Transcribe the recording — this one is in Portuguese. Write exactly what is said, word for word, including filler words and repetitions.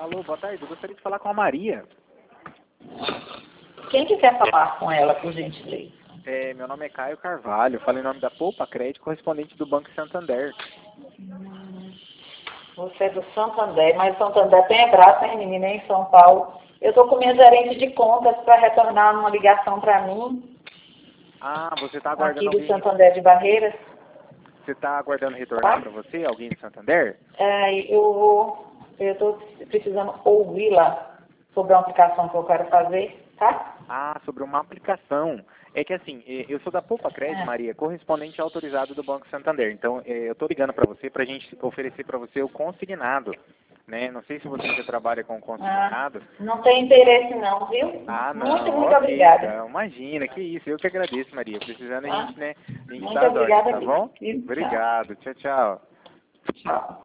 Alô, boa tarde. Eu gostaria de falar com a Maria. Quem que quer falar com ela, por gentileza? É, meu nome é Caio Carvalho. Falo em nome da Poupa Crédito, correspondente do Banco Santander. Hum, você é do Santander, mas o Santander tem a graça, hein, menina, em São Paulo. Eu estou com minha gerente de contas para retornar uma ligação para mim. Ah, você está aguardando Aqui do alguém... Santander de Barreiras. Você está aguardando retornar Tá? para você, alguém do Santander? É, eu vou... Eu estou precisando ouvi-la sobre uma aplicação que eu quero fazer, tá? Ah, sobre uma aplicação. É que assim, eh, eu sou da Poupa Crédito, É. Maria, correspondente autorizado do Banco Santander. Então, eh, eu estou ligando para você para a gente oferecer para você o consignado, né? Não sei se você já trabalha com Ah, consignado. não tem interesse não, viu? Ah, Muito, não, muito ok, obrigada. então, imagina, que isso, eu que agradeço, Maria. Precisando a Tá? gente, né, a gente Muito dá as ordens, obrigada tá mesmo. bom? Viu? Tchau. Obrigado, tchau, tchau. Tchau.